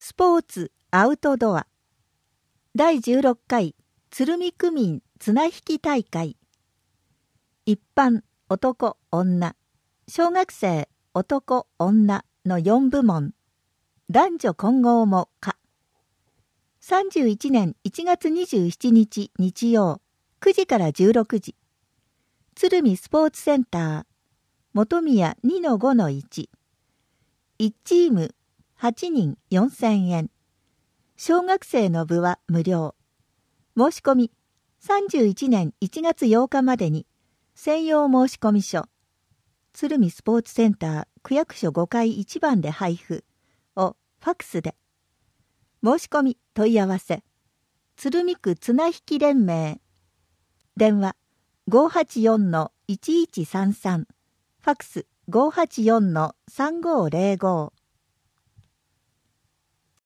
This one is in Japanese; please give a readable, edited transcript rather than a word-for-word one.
スポーツアウトドア第16回鶴見区民綱引き大会。一般男女、小学生男女の4部門、男女混合も可。31年1月27日日曜9時から16時、鶴見スポーツセンター本宮 2-5-1、1チーム8人4000円、小学生の部は無料。申し込み31年1月8日までに専用申込書、鶴見スポーツセンター区役所5階1番で配布をファックスで。申し込み問い合わせ鶴見区綱引き連盟、電話 584-1133、ファックス 584-3505。